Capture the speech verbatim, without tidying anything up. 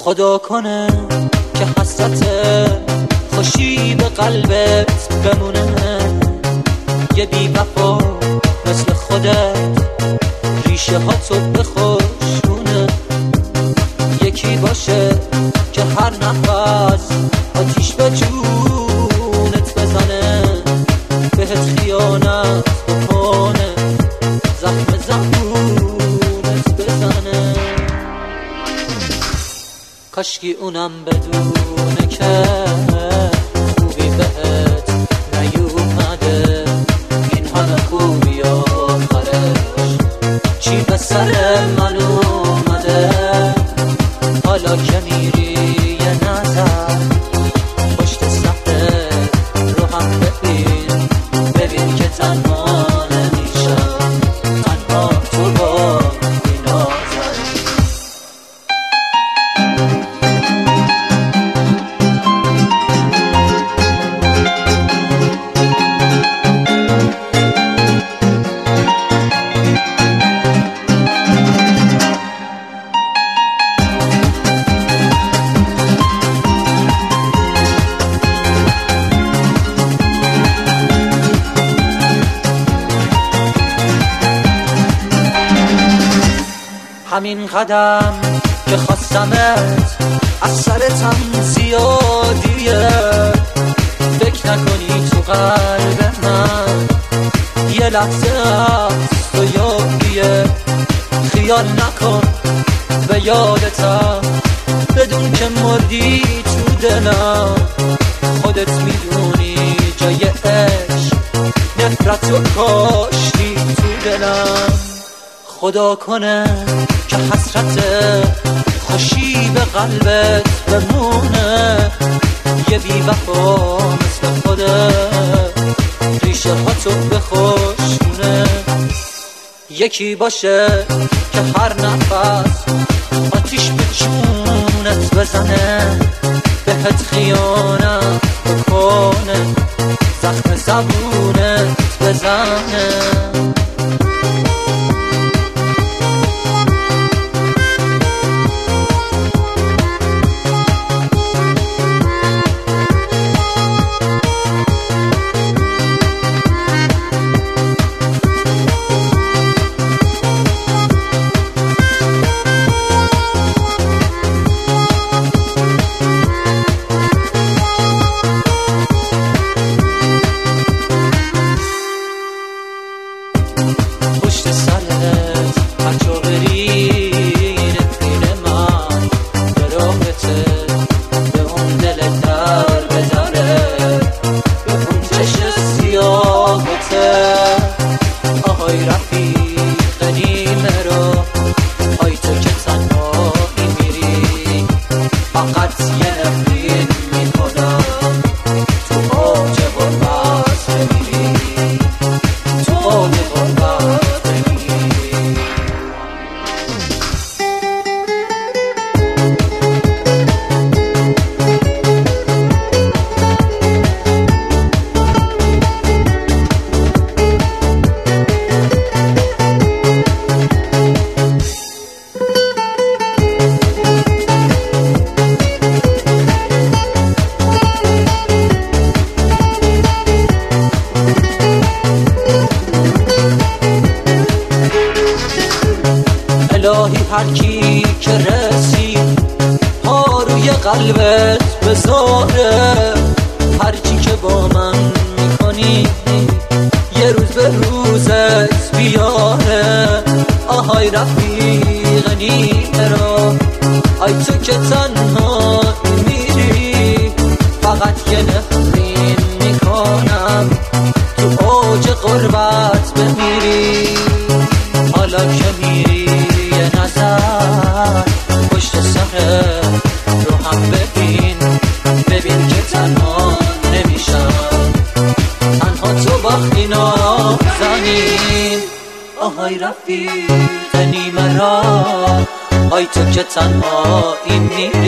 خدا کنه که حسرت خوشی به قلبت بمونه، یه بی وفا مثل خودت ریشه ها تو بخشونه، یکی باشه که هر نفس آتیش به جونت بزنه، بهت خیانت بکنه، زخم زبونت بزنه. کاشکی اونم بدونه که خوبی بهت نیومده، این همه خوبی آخرش چی به سر من اومده. حالا که میری یه نظر پشت صفحه رو هم ببین، ببین که تنها نمیشم، تنها تو با این آزر. همین قدم که خواستمت از سرتم زیادیه، فکر نکنی تو قلب من یه لحظه از تو یادیه. خیال نکن به یادتم، بدون که مردی تو دلم، خودت میدونی جای عشق نفرت و کاشتی تو دلم. خدا کنه که حسرت خوشی به قلبت بمونه، یه بی وفا مثل خودت ریشه ها تو بخشونه، یکی باشه که هر نفس آتیش به جونت بزنه، بهت خیانت بکنه، زخم زبونت بزنه. پشت سرت هرجا بری نفیر من به راهته، به اون دل در بذاره، به اون چشم سیاهته. آهای رفیق نیمه رو، آی تو که تنهایی میری، فقط یه نفرین میکنم تو اوج غربت بمیری، تو اوج غربت. الهی هر کی که رسید پا روی قلبت بذاره، هر چی که با من میکنی یه روز به روزت بیاره. آهای رفیق نیمه رو، آی تو که تنها میری، فقط یه نفرین میکنم تو اوج غربت بمیری. حالا که میری یه نظر پشت سر رو هم ببین، ببین که تنها نمیشم، تنها تو باختی نازنین. آهای رفیق نیمه را، آی تو که تنها این میری،